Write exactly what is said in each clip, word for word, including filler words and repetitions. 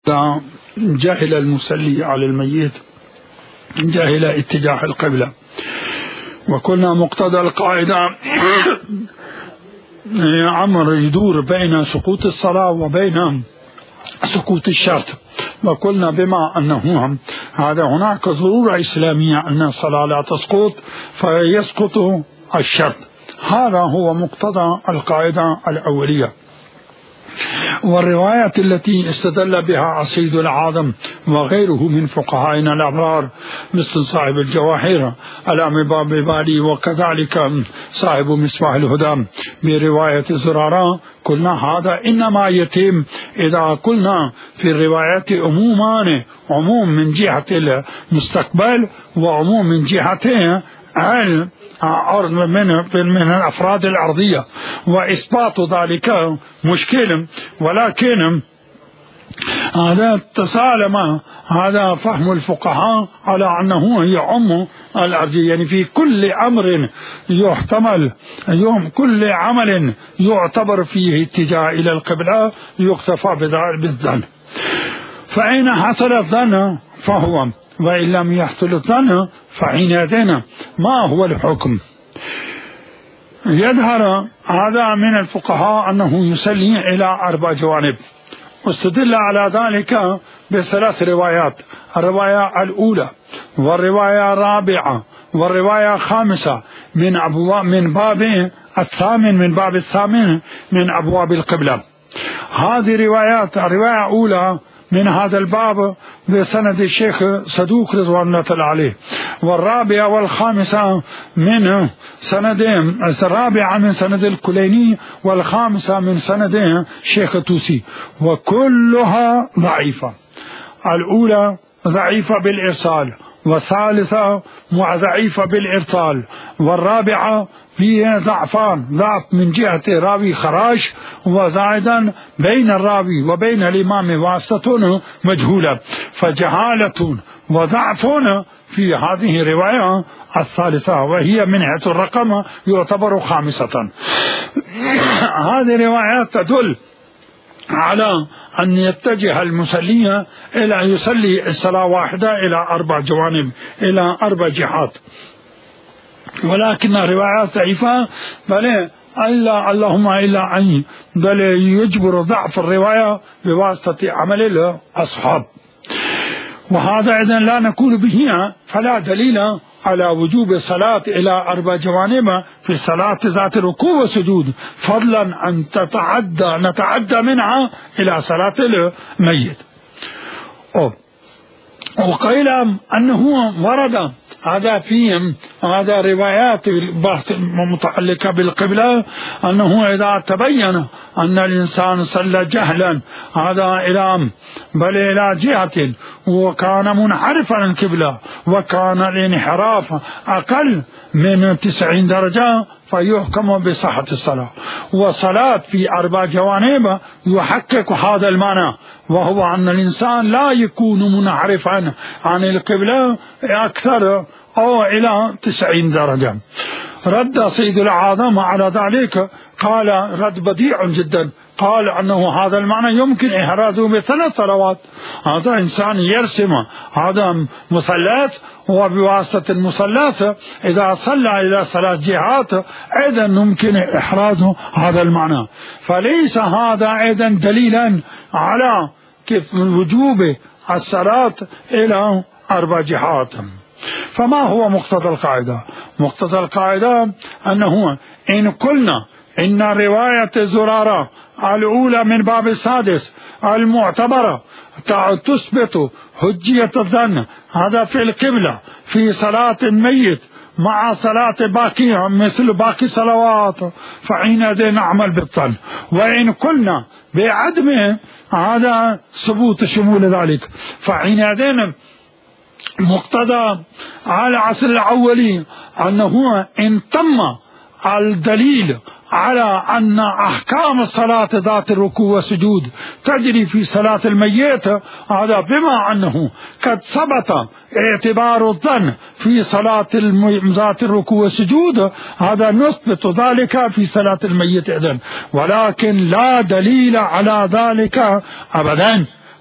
جاهل المصلي على الميت جاهل اتجاه القبلة، وكنا مقتضى القاعدة أمر يدور بين سقوط الصلاة وبين سقوط الشرط، وقلنا بما أنه هذا هناك ضرورة إسلامية أن الصلاة لا تسقط فيسقط الشرط، هذا هو مقتضى القاعدة الأولية. والرواية التي استدل بها السيد العاظم وغيره من فقهائنا الأبرار مثل صاحب الجواهر الإمام بالي وكذلك صاحب مصباح الهدى برواية زرارة، قلنا هذا إنما يتم إذا قلنا في الروايات عمومان، عموم من جهة المستقبل وعموم من جهة من من الأفراد الأرضية، وإثبات ذلك مشكل، ولكن هذا تسالم هذا فهم الفقهاء على أنه يعم الأرضية، يعني في كل أمر يحتمل يوم كل عمل يعتبر فيه اتجاه إلى القبلة يكتفى بالظن، فإن حصل الظن فهو، وإن لم يحصل الظن فحينئذ ما هو الحكم؟ يظهر هذا من الفقهاء أنه يسلي إلى أربع جوانب، واستدل على ذلك بثلاث روايات، الرواية الأولى والرواية الرابعة والرواية الخامسة من أبواب من باب الثامن من باب الثامن من أبواب القبلة. هذه روايات، الرواية الأولى من هذا الباب بسند الشيخ صدوق رضوان الله تعالى عليه، والرابعة والخامسة من سند الرابعة من سند الكليني، والخامسة من سند الشيخ التوسي، وكلها ضعيفة. الأولى ضعيفة بالإرسال، والثالثة ضعيفة بالإرسال، والرابعة فيها ضعفان، ضعف من جهة راوي خراش، وزائدا بين الراوي وبين الإمام واسطة مجهولة، فجهالة وضعف في هذه الرواية الثالثة، وهي من حيث الرقم يعتبر خامسة. هذه الروايات تدل على أن يتجه المصلي إلى أن يصلي الصلاة واحدة إلى أربع جوانب، إلى أربع جهات، ولكن روايات ضعيفة، بل إلا اللهم إلا أن بل يجبر ضعف الرواية بواسطة عمل الأصحاب، وهذا إذن لا نقول به، فلا دليل على وجوب الصلاة إلى أربع جوانب في صلاة ذات ركوع وسجود، فضلا أن تتعدى نتعدى منها إلى صلاة الميت. وقيل أنه ورد هذا فيهم هذا روايات متعلقة بالقبلة، أنه إذا تبين أن الإنسان صلى جهلا هذا إلى بل إلى جهة وكان منحرفا عن القبلة وكان الانحراف أقل من تسعين درجة فيحكم بصحة الصلاة، والصلاة في أربع جوانب يحقق هذا المعنى، وهو أن الإنسان لا يكون منحرفا عن القبلة أكثر أو إلى تسعين درجة. رد سيد العاظم على ذلك، قال رد بديع جدا، قال أنه هذا المعنى يمكن إحرازه بثلاث صلوات. هذا إنسان يرسم هذا مثلث، وبواسطة المثلث إذا صلى إلى ثلاث جهات أيضا يمكن إحرازه هذا المعنى، فليس هذا أيضا دليلا على كيف وجوب الصلاة إلى أربع جهات. فما هو مقتضى القاعدة؟ مقتضى القاعدة أنه إن قلنا إن رواية زرارة الأولى من باب السادس المعتبرة تثبت حجية الظن هذا في القبلة في صلاة الميت مع صلاة باقية مثل باقي صلوات، فحينئذ نعمل بالظن. وإن قلنا بعدم هذا ثبوت شمول ذلك، فحينئذ مقتضى على العصر الأولي أنه إن تم الدليل على أن أحكام الصلاة ذات الركوع والسجود تجري في صلاة الميت، هذا بما أنه قد ثبت اعتبار الظن في صلاة ذات الركوع والسجود، هذا نثبت ذلك في صلاة الميت إذن، ولكن لا دليل على ذلك أبدا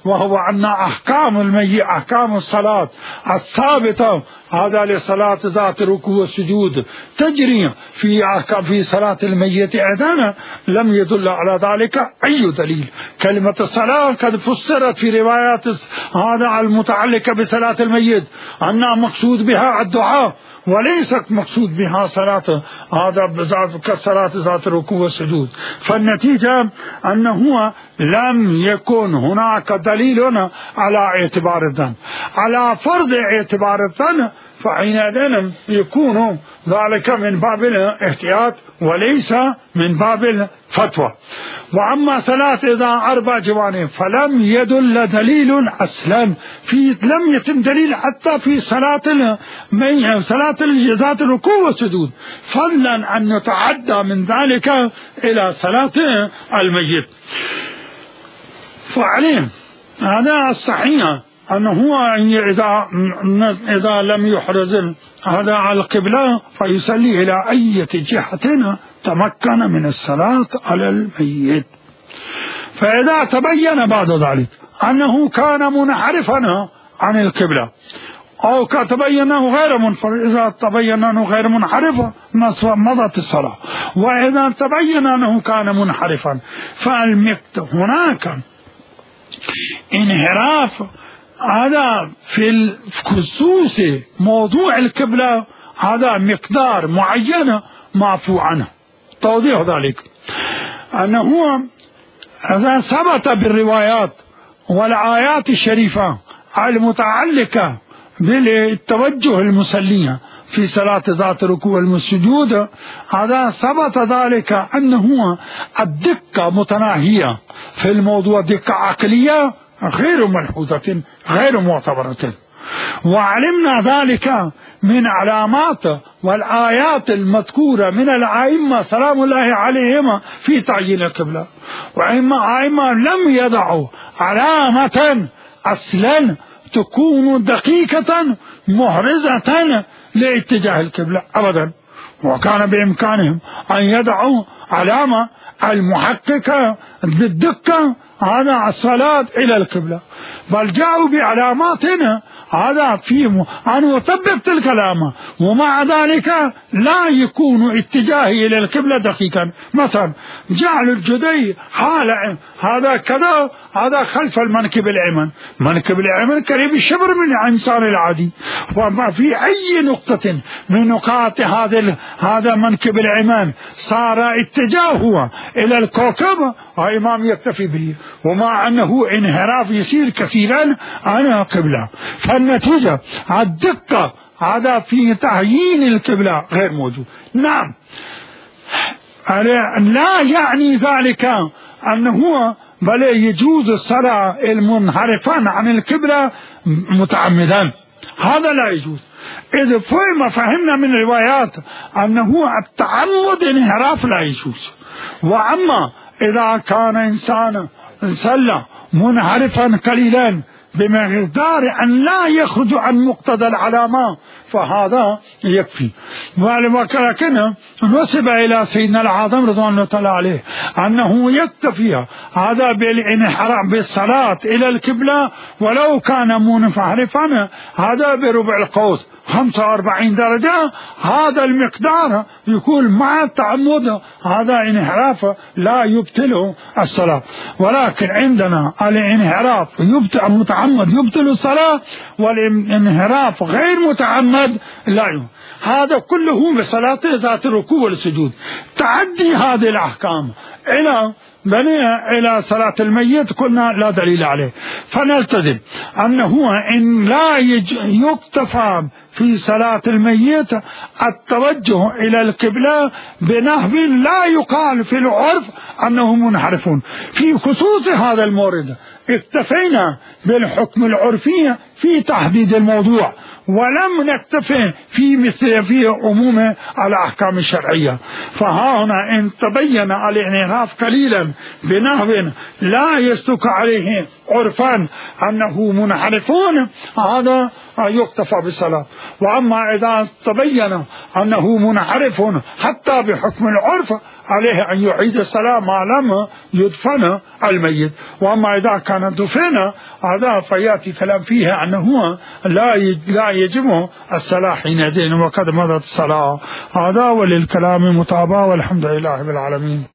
وهو أن أحكام الميت أحكام الصلاة الثابتة هذا لصلاة ذات الركوع والسجود تجري في في صلاة الميت أيضا لم يدل على ذلك أي دليل. كلمة الصلاة قد فسرت في روايات هذا المتعلقة بصلاة الميت أنها مقصود بها الدعاء وليست مقصود بها صلاة هذا كصلاة ذات الركوع والسجود. فالنتيجة أنه لم يكن هناك دليل على اعتبار الظن. على فرض اعتبار الظن فحينئذ يكون ذلك من باب الاحتياط وليس من باب الفتوى. وأما صلاة إذا أربع جوانب فلم يدل دليل أصلا في لم يتم دليل حتى في صلاة صلاة ذات الركوع والسجود فضلا أن يتعدى من ذلك إلى صلاة الميت. فعليه هذا الصحيح أنه هو إذا إذا لم يحرز هذا على القبلة فيصلي إلى أي جهة تمكن من الصلاة على الميت. فإذا تبين بعد ذلك أنه كان منحرفا عن القبلة أو تبين أنه غير منحرف، إذا تبين أنه غير منحرف مضت الصلاة. وإذا تبين أنه كان منحرفا فالمقت هناك انحراف هذا في خصوص موضوع القبلة هذا مقدار معين معفو عنه. توضيح ذلك أنه إذا ثبت بالروايات والآيات الشريفة المتعلقة بالتوجه المصلية في صلاة ذات الركوع والسجود هذا ثبت ذلك أنه الدقة متناهية في الموضوع، دقة عقلية غير ملحوظة غير معتبرة. وعلمنا ذلك من علامات والآيات المذكورة من الأئمة سلام الله عليهم في تعيين القبلة. وأئمة لم يضعوا علامة أصلا تكون دقيقة محرزة لاتجاه القبلة أبدا، وكان بإمكانهم أن يضعوا علامة المحققة بالدقة هذا الصلاة إلى القبلة، بل جاءوا بعلامات هذا فيه أن يطبق تلك العلامة ومع ذلك لا يكون اتجاهي إلى القبلة دقيقا. مثلا جعل الجدي حال هذا كذا هذا خلف المنكب الأيمن، منكب الأيمن قريب الشبر من الإنسان العادي، وما في أي نقطة من نقاط هذا هذا منكب الأيمن صار اتجاهه إلى الكوكب الإمام يكتفي به، ومع أنه انحراف يسير كثيرا عن القبلة. فالنتيجة الدقة هذا في تعيين القبلة غير موجود. نعم لا يعني ذلك أنه بل يجوز الصلاة المنحرفان عن القبلة متعمدا، هذا لا يجوز. إذا فهم فهمنا من الروايات أنه التعمد انحراف لا يجوز. وأما إذا كان إنسان صلى منحرفا قليلا بمقدار أن لا يخرج عن مقتضى العلامة فهذا يكفي. ولكن نسب إلى سيدنا العظم رضوان الله تعالى عليه أنه يكتفي هذا بالانحراف بالصلاة إلى القبلة ولو كان منحرفا هذا بربع القوس خمسة وأربعين درجة، هذا المقدار يكون مع التعمد هذا انحراف لا يبطل الصلاة. ولكن عندنا الانحراف يبطل متعمد يبطل الصلاة، والانحراف غير متعمد لا يبطل. هذا كله بصلاة ذات الركوع والسجود. تعدي هذه الأحكام إلى بني إلى صلاة الميت قلنا لا دليل عليه، فنلتزم أنه إن لا يكتفى في صلاة الميت التوجه إلى القبلة بنحو لا يقال في العرف أنه منحرفون. في خصوص هذا المورد اكتفينا بالحكم العرفي في تحديد الموضوع، ولم نكتفي في مثل في عموم الأحكام الشرعية. فها هنا إن تبين الانحراف قليلا بنحو لا يصدق عليه عرفا أنه منحرفون هذا يكتفى بالصلاة. وأما إذا تبين أنه منحرف حتى بحكم العرف عليه أن يعيد الصلاة ما لم يدفن الميت. وأما إذا كان دفن هذا فيأتي كلام فيه أنه لا لا يجب الصلاة حينئذ وقد مضت الصلاة. هذا وللكلام متابعة والحمد لله بالعالمين.